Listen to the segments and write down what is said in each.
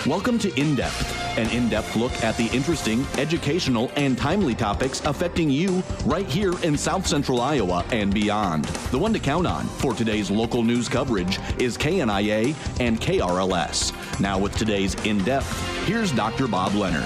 Welcome to In Depth, an in-depth look at the interesting, educational, and timely topics affecting you right here in South Central Iowa and beyond. The one to count on for today's local news coverage is KNIA and KRLS. Now with today's In Depth, here's Dr. Bob Leonard.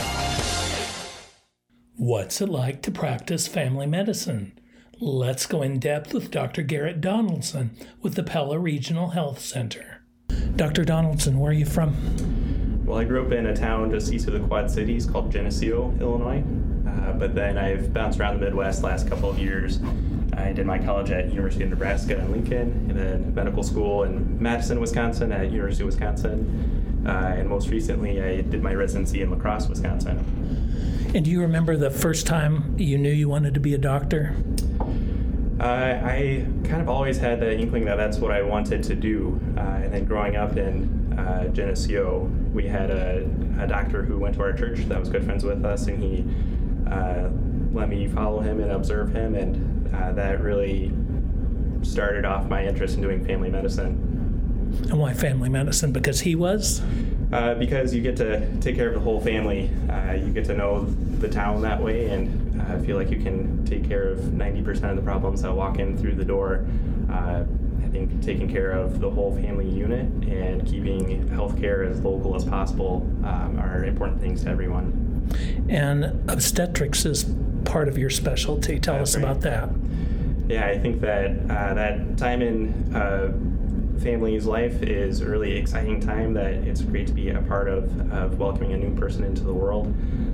What's it like to practice family medicine? Let's go in depth with Dr. Garrett Donaldson with the Pella Regional Health Center. Dr. Donaldson, where are you from? Well, I grew up in a town just east of the Quad Cities called Geneseo, Illinois. But then I've bounced around the Midwest the last couple of years. I did my college at University of Nebraska in Lincoln, and then medical school in Madison, Wisconsin at University of Wisconsin. And most recently, I did my residency in La Crosse, Wisconsin. And do you remember the first time you knew you wanted to be a doctor? I kind of always had the inkling that that's what I wanted to do. And then growing up in Geneseo, we had a doctor who went to our church that was good friends with us, and he let me follow him and observe him, and that really started off my interest in doing family medicine. And why family medicine? Because he was? Because you get to take care of the whole family. You get to know the town that way, and I feel like you can take care of 90% of the problems that walk in through the door. I think taking care of the whole family unit and keeping healthcare as local as possible are important things to everyone. And obstetrics is part of your specialty. Tell us about that. Yeah, I think that that time in family's life is a really exciting time that it's great to be a part of welcoming a new person into the world.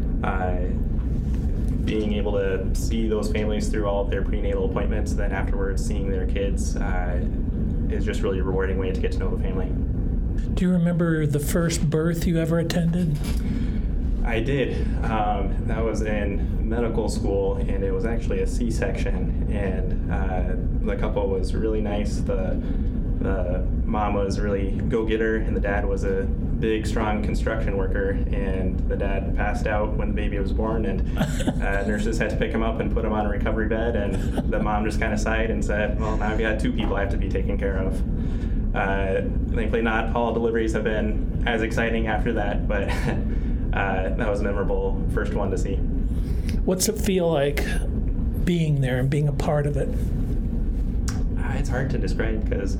Being able to see those families through all of their prenatal appointments, then afterwards seeing their kids is just really a rewarding way to get to know the family. Do you remember the first birth you ever attended? I did. That was in medical school, and it was actually a C-section, and the couple was really nice. The mom was really go-getter, and the dad was a big, strong construction worker, and the dad passed out when the baby was born, and nurses had to pick him up and put him on a recovery bed, and the mom just kind of sighed and said, well, now I've got two people I have to be taken care of. Thankfully, not all deliveries have been as exciting after that, but that was a memorable first one to see. What's it feel like being there and being a part of it? It's hard to describe because,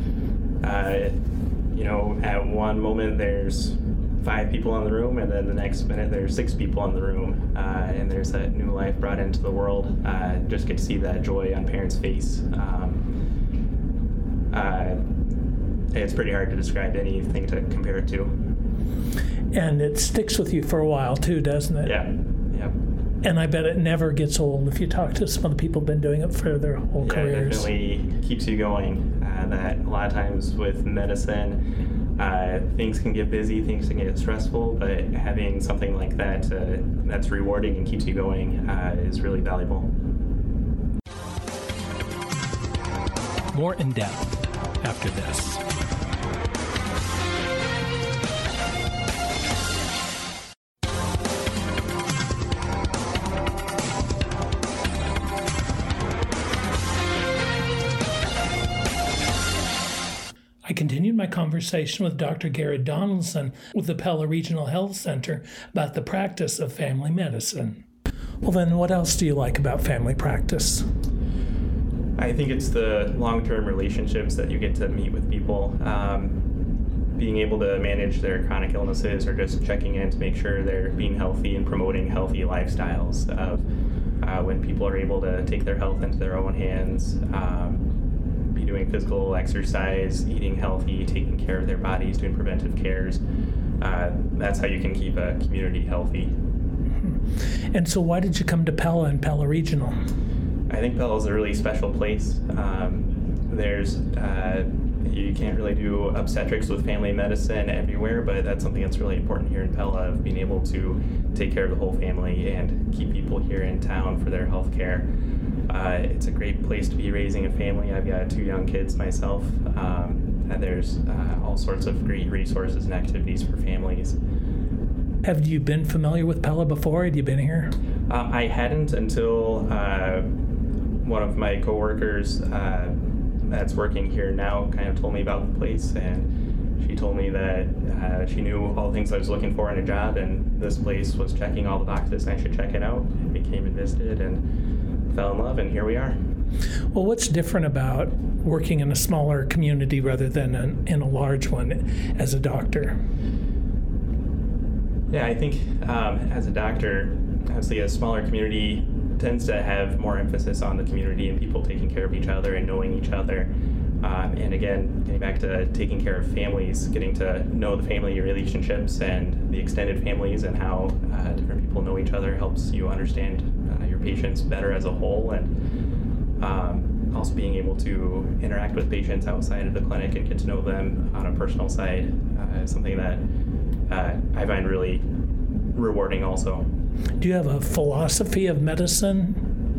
at one moment there's 5 people in the room, and then the next minute there's 6 people in the room, and there's that new life brought into the world. Just get to see that joy on parents' face. It's pretty hard to describe anything to compare it to. And it sticks with you for a while too, doesn't it? Yeah. And I bet it never gets old if you talk to some of the people who've been doing it for their whole careers. It definitely keeps you going. That a lot of times with medicine, things can get busy, things can get stressful, but having something like that that's rewarding and keeps you going is really valuable. More in depth after this. I continued my conversation with Dr. Garrett Donaldson with the Pella Regional Health Center about the practice of family medicine. Well then, what else do you like about family practice? I think it's the long-term relationships that you get to meet with people. Being able to manage their chronic illnesses or just checking in to make sure they're being healthy and promoting healthy lifestyles of when people are able to take their health into their own hands, be doing physical exercise, eating healthy, taking care of their bodies, doing preventive cares. That's how you can keep a community healthy. And so why did you come to Pella and Pella Regional? I think Pella is a really special place. You can't really do obstetrics with family medicine everywhere, but that's something that's really important here in Pella, of being able to take care of the whole family and keep people here in town for their health care. It's a great place to be raising a family. I've got 2 young kids myself, and there's all sorts of great resources and activities for families. Have you been familiar with Pella before? Had you been here? I hadn't until one of my coworkers that's working here now kind of told me about the place, and She told me that she knew all the things I was looking for in a job, and this place was checking all the boxes. I should check it out. And we came and visited and fell in love, and here we are. Well, what's different about working in a smaller community rather than in a large one as a doctor? Yeah, I think as a doctor, obviously a smaller community tends to have more emphasis on the community and people taking care of each other and knowing each other. And again, getting back to taking care of families, getting to know the family relationships and the extended families and how different people know each other helps you understand your patients better as a whole, and also being able to interact with patients outside of the clinic and get to know them on a personal side is something that I find really rewarding also. Do you have a philosophy of medicine?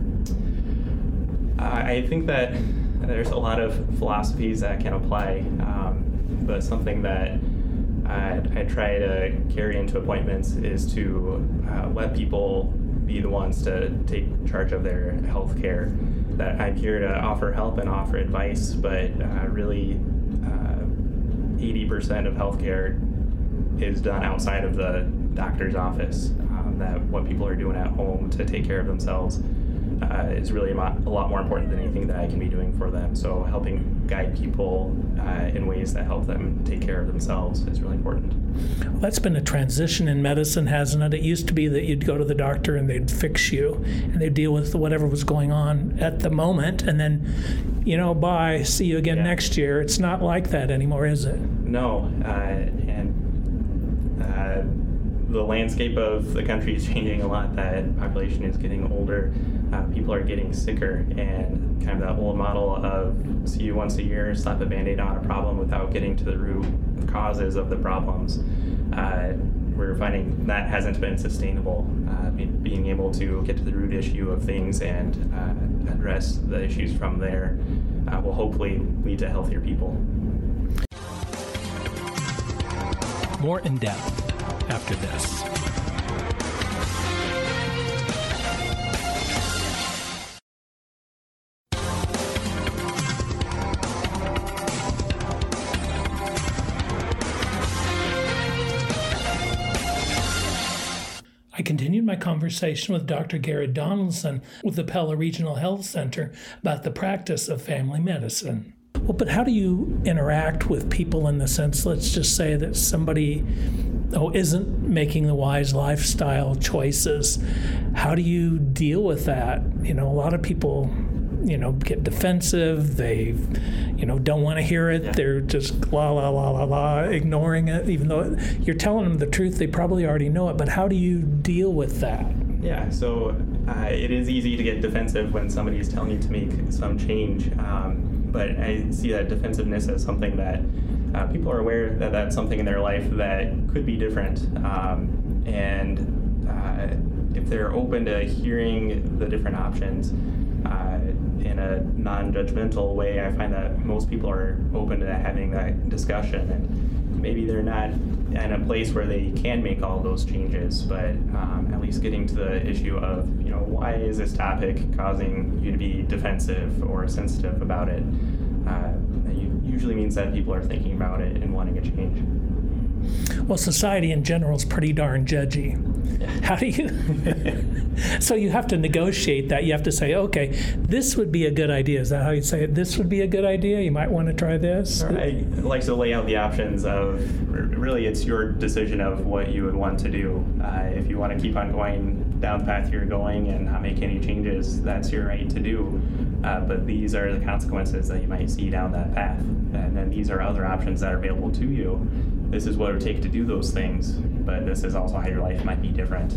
I think that there's a lot of philosophies that can apply, but something that I try to carry into appointments is to let people be the ones to take charge of their health care. That I'm here to offer help and offer advice, but really 80% of healthcare is done outside of the doctor's office. That what people are doing at home to take care of themselves is really a lot more important than anything that I can be doing for them. So helping guide people in ways that help them take care of themselves is really important. Well, that's been a transition in medicine, hasn't it? It used to be that you'd go to the doctor and they'd fix you and they'd deal with whatever was going on at the moment, and then, bye, see you again next year. It's not like that anymore, is it? No, the landscape of the country is changing a lot. That population is getting older. People are getting sicker, and kind of that old model of see you once a year, slap a Band-Aid on a problem without getting to the root causes of the problems. We're finding that hasn't been sustainable. Being able to get to the root issue of things and address the issues from there will hopefully lead to healthier people. More in depth after this. I continued my conversation with Dr. Garrett Donaldson with the Pella Regional Health Center about the practice of family medicine. Well, but how do you interact with people in the sense, let's just say that somebody isn't making the wise lifestyle choices? How do you deal with that? A lot of people, get defensive. They, don't want to hear it. Yeah. They're just la, la, la, la, la, ignoring it, even though you're telling them the truth. They probably already know it, but how do you deal with that? Yeah, so it is easy to get defensive when somebody is telling you to make some change. But I see that defensiveness as something that people are aware that that's something in their life that could be different. And if they're open to hearing the different options in a non-judgmental way, I find that most people are open to having that discussion. And maybe they're not in a place where they can make all those changes, but at least getting to the issue of, why is this topic causing you to be defensive or sensitive about it? Usually means that people are thinking about it and wanting a change. Well, society in general is pretty darn judgy. How do you? So you have to negotiate that. You have to say, okay, this would be a good idea. Is that how you say it? This would be a good idea. You might want to try this. I like to lay out the options of, really it's your decision of what you would want to do. If you want to keep on going down the path you're going and not make any changes, that's your right to do. But these are the consequences that you might see down that path. And then these are other options that are available to you. This is what it would take to do those things, but this is also how your life might be different.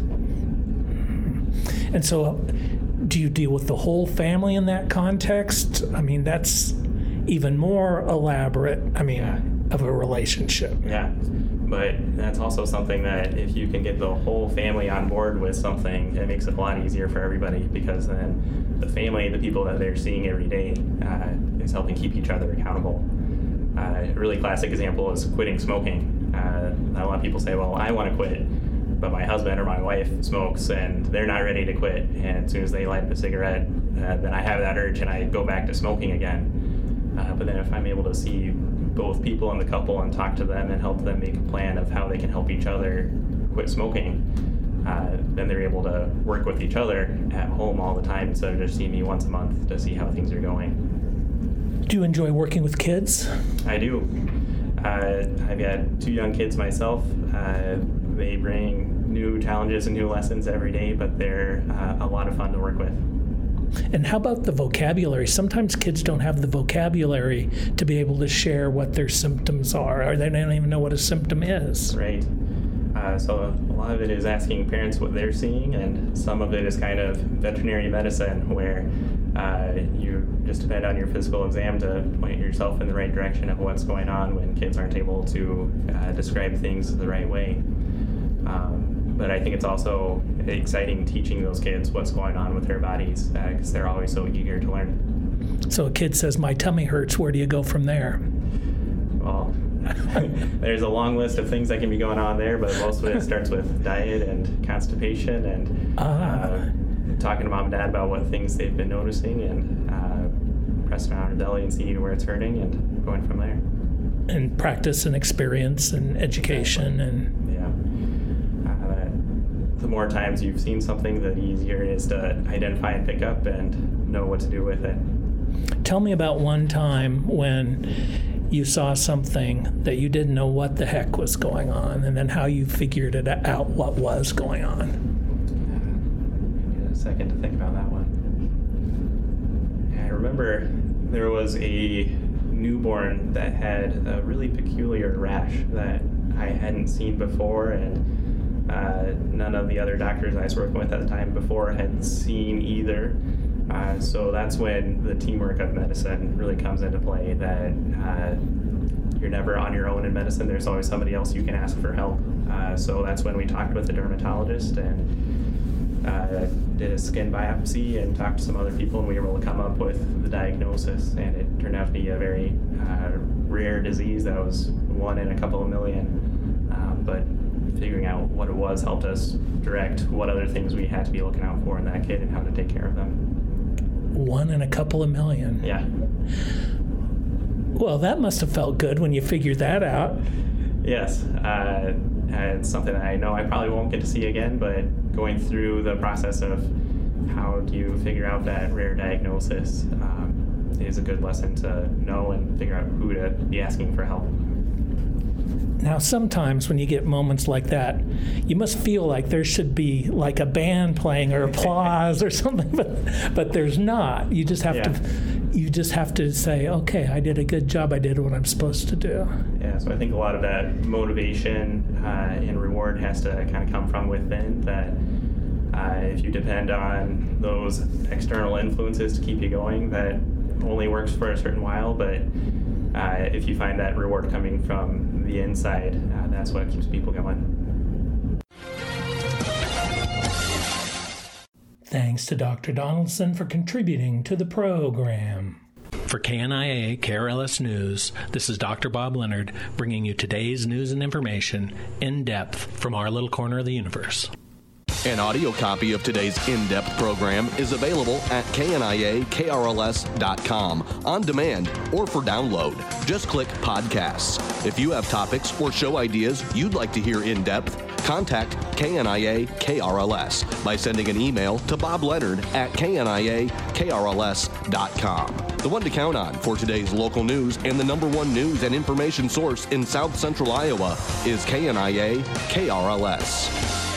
And so, do you deal with the whole family in that context? I mean, that's even more elaborate, of a relationship. Yeah, but that's also something that if you can get the whole family on board with something, it makes it a lot easier for everybody, because then the family, the people that they're seeing every day, is helping keep each other accountable. A really classic example is quitting smoking. A lot of people say, well, I want to quit, but my husband or my wife smokes and they're not ready to quit. And as soon as they light up a cigarette, then I have that urge and I go back to smoking again. But then if I'm able to see both people in the couple and talk to them and help them make a plan of how they can help each other quit smoking, then they're able to work with each other at home all the time instead of just seeing me once a month to see how things are going. Do you enjoy working with kids? I do. I've got 2 young kids myself. They bring new challenges and new lessons every day, but they're a lot of fun to work with. And how about the vocabulary? Sometimes kids don't have the vocabulary to be able to share what their symptoms are, or they don't even know what a symptom is. Right. So a lot of it is asking parents what they're seeing, and some of it is kind of veterinary medicine, where you just depend on your physical exam to point yourself in the right direction of what's going on when kids aren't able to describe things the right way. But I think it's also exciting teaching those kids what's going on with their bodies, because they're always so eager to learn. So a kid says, my tummy hurts, where do you go from there? Well, there's a long list of things that can be going on there, but most of it starts with diet and constipation and talking to mom and dad about what things they've been noticing, and pressing on their belly and seeing where it's hurting and going from there. And practice and experience and education and... The more times you've seen something, the easier it is to identify and pick up and know what to do with it. Tell me about one time when you saw something that you didn't know what the heck was going on, and then how you figured it out what was going on. Give a second to think about that one. I remember there was a newborn that had a really peculiar rash that I hadn't seen before, and none of the other doctors I was working with at the time before had seen either. So that's when the teamwork of medicine really comes into play, that you're never on your own in medicine. There's always somebody else you can ask for help. So that's when we talked with the dermatologist and did a skin biopsy and talked to some other people, and we were able to come up with the diagnosis, and it turned out to be a very rare disease that was 1 in a couple of million. But figuring out what it was helped us direct what other things we had to be looking out for in that kid and how to take care of them. 1 in a couple of million. Yeah. Well, that must have felt good when you figured that out. Yes. It's something that I know I probably won't get to see again, but going through the process of how do you figure out that rare diagnosis is a good lesson to know and figure out who to be asking for help. Now, sometimes when you get moments like that, you must feel like there should be like a band playing or applause or something, but there's not. You just have to say, okay, I did a good job. I did what I'm supposed to do. Yeah, so I think a lot of that motivation and reward has to kind of come from within, that if you depend on those external influences to keep you going, that only works for a certain while, but if you find that reward coming from the inside, that's what keeps people going. Thanks to Dr. Donaldson for contributing to the program. For KNIA KRLS News, this is Dr. Bob Leonard bringing you today's news and information in depth from our little corner of the universe. An audio copy of today's in-depth program is available at kniakrls.com on demand or for download. Just click podcasts. If you have topics or show ideas you'd like to hear in depth, contact KNIA KRLS by sending an email to bobleonard@kniakrls.com. The one to count on for today's local news and the #1 news and information source in South Central Iowa is KNIA KRLS.